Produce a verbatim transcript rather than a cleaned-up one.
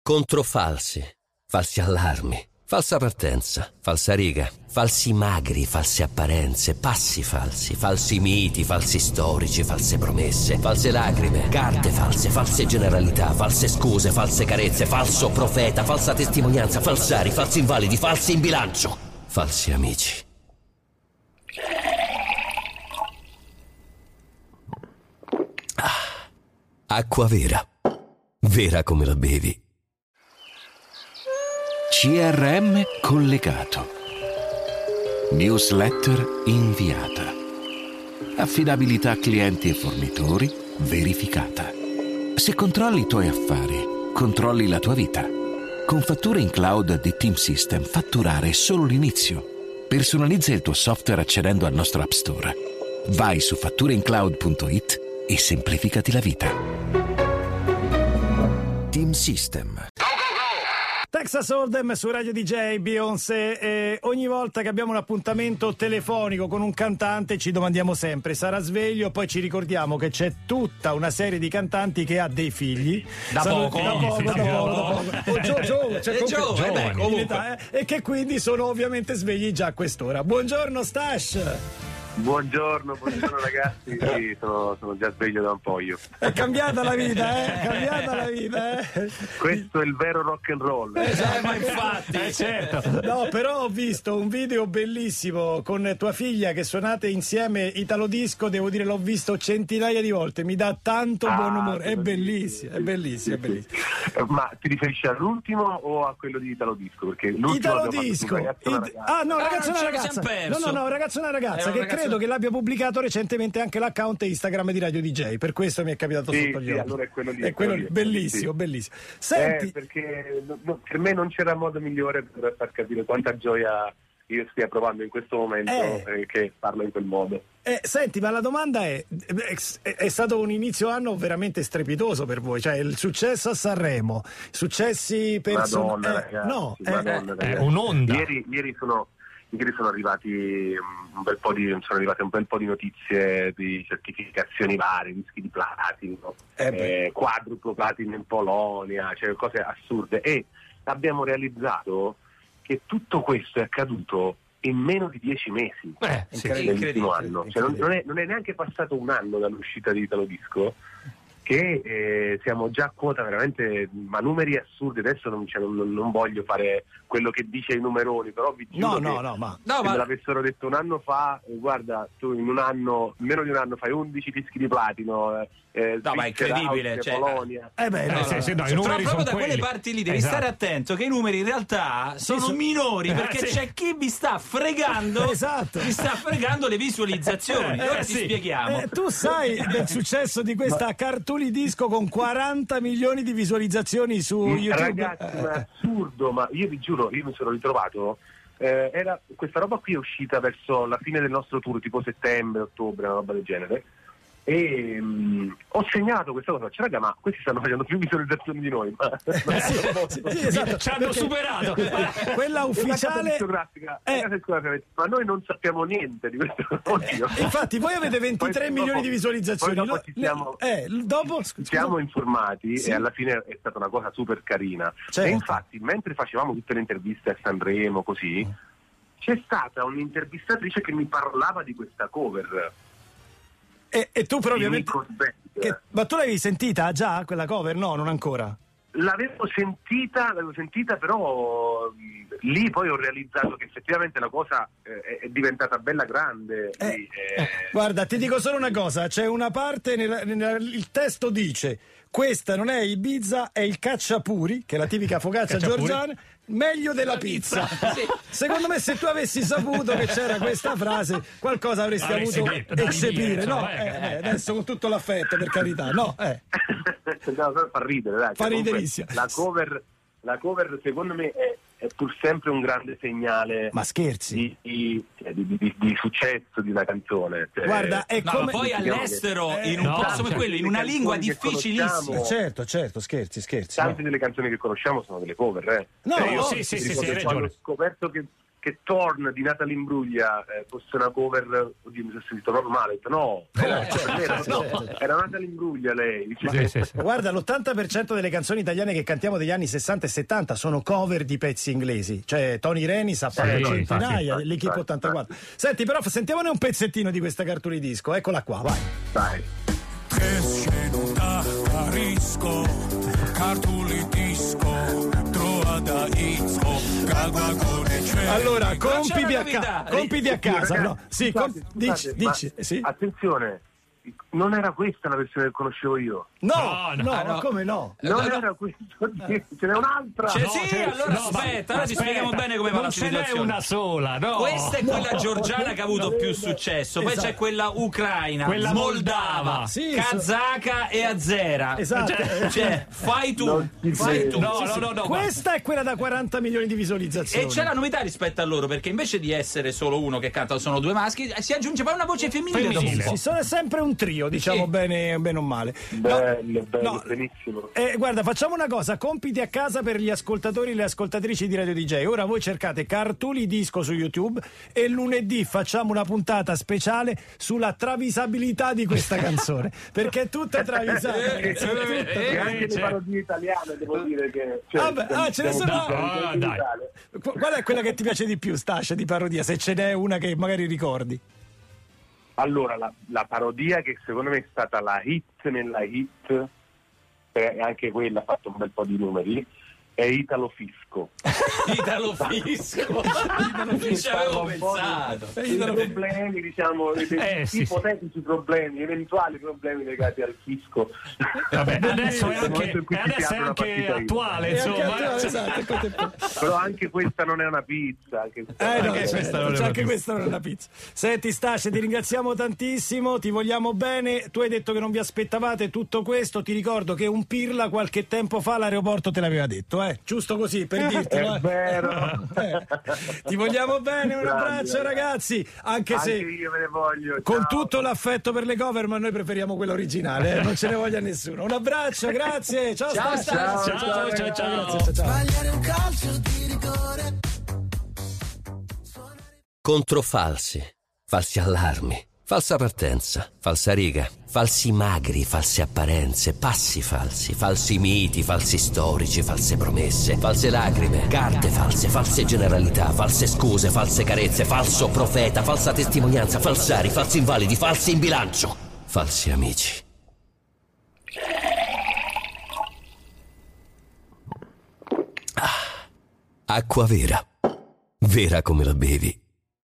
Contro falsi, falsi allarmi, falsa partenza, falsa riga, falsi magri, false apparenze, passi falsi, falsi miti, falsi storici, false promesse, false lacrime, carte false, false generalità, false scuse, false carezze, falso profeta, falsa testimonianza, falsari, falsi invalidi, falsi in bilancio, falsi amici. Ah, acqua vera, vera come la bevi. C R M collegato. Newsletter inviata. Affidabilità clienti e fornitori verificata. Se controlli i tuoi affari, controlli la tua vita. Con fatture in cloud di Team System, fatturare è solo l'inizio. Personalizza il tuo software accedendo al nostro App Store. Vai su fattureincloud punto it e semplificati la vita. Team System. Texas Hold'em su Radio D J, Beyoncé, e ogni volta che abbiamo un appuntamento telefonico con un cantante ci domandiamo sempre: sarà sveglio? Poi ci ricordiamo che c'è tutta una serie di cantanti che ha dei figli da sono, poco, da poco, da da poco, da poco. poco. O gio, gio, cioè, E giovane, beh, in comunque. età, eh, e che quindi sono ovviamente svegli già a quest'ora. Buongiorno Stash. Buongiorno, buongiorno ragazzi, sì, sono, sono già sveglio da un po' io. È cambiata la vita, eh? È cambiata la vita, eh? Questo è il vero rock and roll. Eh, Eh, ma infatti, eh, certo. No, però ho visto un video bellissimo con tua figlia che suonate insieme Italo Disco, devo dire l'ho visto centinaia di volte, mi dà tanto Ah, buon umore, è sì, bellissimo, sì, è bellissimo, sì, è bellissimo. sì. Ma ti riferisci all'ultimo o a quello di Italo Disco? Perché l'ultimo Italo abbiamo fatto Disco. un ragazzo e una It- ragazza. Ah no, Ah, ragazzo e non una ce lo ragazza. siamo No, perso. no, no, ragazzo e una ragazza È un che ragazzo- credo che l'abbia pubblicato recentemente anche l'account Instagram di Radio D J, per questo mi è capitato Sì, sotto gli sì, occhi. allora è quello lì, È quello quello lì, lì, bellissimo, sì. bellissimo. Senti, Eh, perché no- no, per me non c'era modo migliore per far capire quanta gioia io stia provando in questo momento Eh. eh, che parlo in quel modo. Eh, senti, ma la domanda è, è, è stato un inizio anno veramente strepitoso per voi, cioè il successo a Sanremo, successi personali. Madonna, ragazzi, no, eh, Madonna, eh, ragazzi. è un'onda. Ieri, ieri sono ieri sono arrivati um, un bel po' di sono arrivate un bel po' di notizie di certificazioni varie, dischi di platino, Eh beh. eh, quadruplo platino in Polonia, cioè cose assurde, e abbiamo realizzato che tutto questo è accaduto in meno di dieci mesi. Eh, sì, Nell'ultimo anno, cioè, non, incredibile. non, è, non è neanche passato un anno dall'uscita di Italo Disco che eh, siamo già a quota veramente, ma numeri assurdi. Adesso non, cioè, non, non voglio fare quello che dice i numeroni, però vi No, giuro no, che no, ma No, se ma me l'avessero detto un anno fa, eh, guarda, tu in un anno, meno di un anno fai undici dischi di platino, eh, eh, No, ma è Svizzera, incredibile, Austria, cioè- Polonia. eh beh, no, Eh, sì, sì, no, i Cioè, numeri proprio sono da quelle quelli. parti lì devi Esatto. stare attento che i numeri in realtà sono sono- minori, perché Eh, sì. c'è chi vi sta fregando, Esatto. vi sta fregando le visualizzazioni. Eh, Ora eh, ti sì. spieghiamo. Eh, tu sai del successo di questa Cartuli Disco con quaranta milioni di visualizzazioni su YouTube? Ragazzi, ma è assurdo, ma io vi giuro, io mi sono ritrovato. eh, era, questa roba qui è uscita verso la fine del nostro tour, tipo settembre, ottobre, una roba del genere. E mh, ho segnato questa cosa, cioè, raga, ma questi stanno facendo più visualizzazioni di noi. Ma, ma- Sì, sì, esatto, Ci hanno perché superato. quella La casa ufficiale. discografica, Eh. la casa discografica, ma noi non sappiamo niente di questo. Oddio. Infatti, voi avete ventitré Poi milioni dopo- di visualizzazioni. poi dopo Lo- ci siamo- eh, dopo Ci scusa. siamo informati Sì. e alla fine è stata una cosa super carina. Certo. E infatti, mentre facevamo tutte le interviste a Sanremo, così, c'è stata un'intervistatrice che mi parlava di questa cover. E, e tu però di ovviamente. Nico Sbeck. Che- ma tu l'avevi sentita già quella cover? No, non ancora. L'avevo sentita, l'avevo sentita, però mh, lì poi ho realizzato che effettivamente la cosa eh, è- è diventata bella grande. Eh, Lì, eh, Guarda, ti dico solo una cosa: c'è una parte, nella, nella- il testo dice: questa non è Ibiza, è il cacciapuri, che è la tipica focaccia Cacciapuri. georgiana, meglio della pizza. Sì. Secondo me, se tu avessi saputo che c'era questa frase, qualcosa avresti Avresti avuto detto, dai, eccepire. via, No, insomma, eh, eh, eh, adesso con tutto l'affetto, per carità, no, eh. no, però fa ridere, dai. Fa Cioè, comunque, riderissimo. La cover, la cover secondo me è, è pur sempre un grande segnale Ma scherzi? di, di, cioè, di- di- di successo di una canzone. Cioè, Guarda, è No, come. ma poi diciamo all'estero, che- in un eh, posto no, come cioè, quello, in le una canzoni lingua che difficilissima. conosciamo- Certo, certo, scherzi, scherzi. Tante no. delle canzoni che conosciamo sono delle cover, eh. No, Cioè, io no, sì, sì, sì, ricordo sì, hai quando ragione. ho scoperto che, che Torn di Natalie Imbruglia eh, fosse una cover, oddio mi sono sentito proprio male, no, era, certo, era, sì, no, certo. era Natalie Imbruglia lei. Sì, sì, sì. Guarda, l'ottanta per cento delle canzoni italiane che cantiamo degli anni sessanta e settanta sono cover di pezzi inglesi, cioè Tony Renis ha fatto Eh, no, centinaia, infatti, l'Equipe infatti, ottantaquattro. Senti, però sentiamone un pezzettino di questa cartolina disco, eccola qua, vai. Dai. Che sceno da carisco, cartuli disco, trova da izco, calma con il cielo. Allora, c'è una compiti a, novità. ca- compiti a casa, Ragazzi, no? Sì, scusate, com- dici, scusate, ma dici, sì. attenzione, non era questa la versione che conoscevo io. No, No, no, no, ma no. come no? Non no. era questa, ce n'è un'altra. Cioè, No, sì, cioè, allora no, ma- aspetta, ora ti aspetta, spieghiamo bene come va non la ce n'è situazione. una sola, no. Questa è quella georgiana che ha avuto più successo, poi Esatto. c'è quella ucraina, Quella moldava, moldava. Sì, kazaka e azera. Esatto. Cioè, fai tu, Non ci fai credo. tu. No, no, no, no. Questa è quella da quaranta milioni di visualizzazioni. E c'è la novità rispetto a loro, perché invece di essere solo uno che canta, sono due maschi, si aggiunge poi una voce femminile, dopo un Femminile. po'. Ci sono sempre un trio, diciamo Sì. bene, bene o male. Bello, bello, no. benissimo. Eh, guarda, facciamo una cosa, compiti a casa per gli ascoltatori e le ascoltatrici di Radio D J. Ora voi cercate Cartuli Disco su YouTube e lunedì facciamo una puntata speciale sulla travisabilità di questa canzone, perché è tutta travisabile. Eh, È tutta eh, E travisabile. anche le c'è. parodie italiane, devo dire che... Cioè, Vabbè, ah, ce ne siamo sono- tutti Ah, in dai. Italia. Qu- Qual è quella che ti piace di più, Stascia, di parodia? Se ce n'è una che magari ricordi. Allora, la, la parodia che secondo me è stata la hit nella hit, e anche quella ha fatto un bel po' di numeri, è Italo Fisco. Italo Fisco. Non ci avevo pensato. I problemi, diciamo, Eh, sì, ipotetici problemi, eventuali problemi legati al fisco. Vabbè, adesso è Nel momento anche, in cui e ti adesso è piace una anche partita attuale, E anche insomma. attuale, Cioè- esatto, ecco te- Però anche questa non è una pizza. Anche questa Eh no, non è- certo, questa non è c'è una anche pizza. questa non è una pizza. Senti Stascia, ti ringraziamo tantissimo, ti vogliamo bene. Tu hai detto che non vi aspettavate tutto questo. Ti ricordo che un pirla qualche tempo fa all'aeroporto te l'aveva detto, eh? Giusto così per dirtelo. È eh. vero. Eh, Ti vogliamo bene, un Grandi, abbraccio ragazzi. Anche se Anche io me ne voglio. con ciao. tutto l'affetto per le cover, ma noi preferiamo quella originale, eh? Non ce ne voglia nessuno. Un abbraccio, grazie. Ciao, Ciao, Stascia. Stascia. Ciao, ciao, ciao. Grazie, ciao, ciao. Sbagliare un calcio di rigore. Controfalsi, falsi allarmi, falsa partenza, falsa riga, falsi magri, false apparenze, passi falsi, falsi miti, falsi storici, false promesse, false lacrime, carte false, false generalità, false scuse, false carezze, falso profeta, falsa testimonianza, falsari, falsi invalidi, falsi in bilancio, falsi amici. Ah, acqua vera, vera come la bevi.